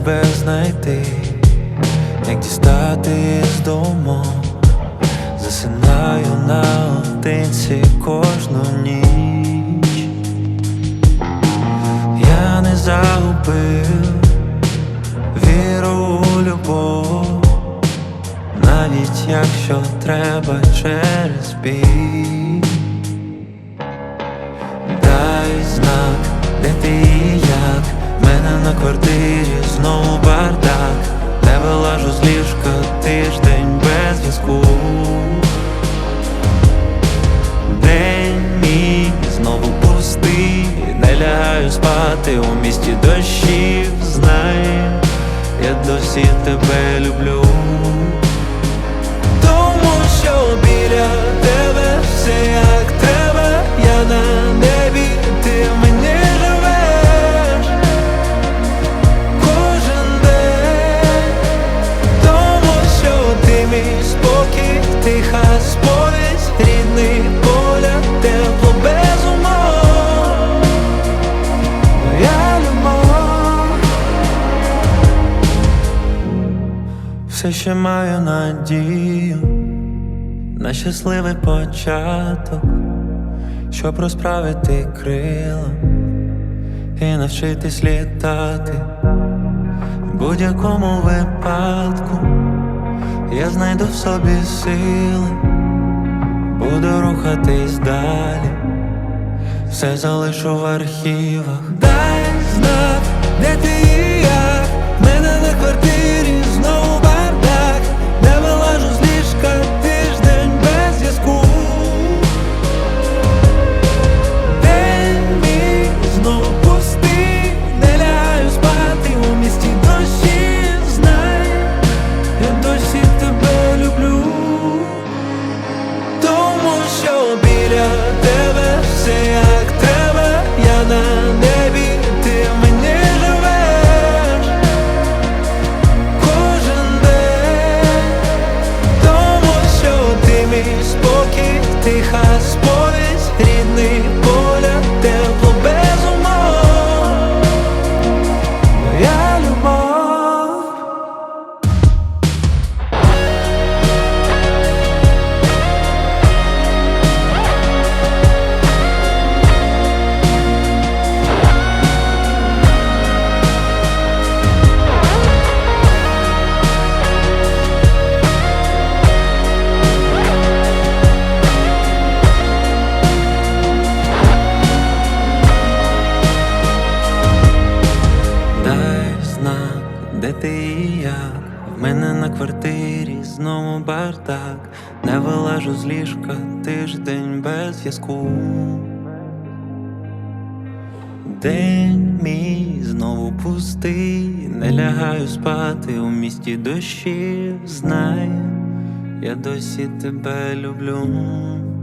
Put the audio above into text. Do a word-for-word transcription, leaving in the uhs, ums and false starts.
тебе знайти, як дістати з дому. Засинаю наодинці кожну ніч. Я не загубив віру у любов, навіть якщо треба через біль. Дай знак, де ти і як. В мене на квартирі знову бардак. Не вилажу з ліжка тиждень без зв'язку. День мій знову пустий, не лягаю спати у місті дощів. Знай, я досі тебе люблю, тому що біля тебе все як треба. Я на небі, ти в мені живеш кожен день, тому що ти мій спокій, тиха сповідь, рідний поля, тепло без умов, моя любов. Все ще маю надію на щасливий початок, щоб розправити крила і навчитись літати. В будь-якому випадку я знайду в собі сили, буду рухатись далі, все залишу в архівах. Дай знак, де ти і як. В мене на квартирі знову бардак. Не вилажу з ліжка тиждень без зв'язку. День мій знову пустий, не лягаю спати у місті дощі. Знай, я досі тебе люблю, тому що біля тебе все як треба. Я на небі, ти в мені живеш кожен день, тому що ти мій спокій, тиха сповідь, рідний поля, тепло без умов, моя любов. Де ти і як? В мене на квартирі знову бардак. Не вилажу з ліжка тиждень без зв'язку. День мій знову пустий, не лягаю спати у місті дощів. Знай, я досі тебе люблю.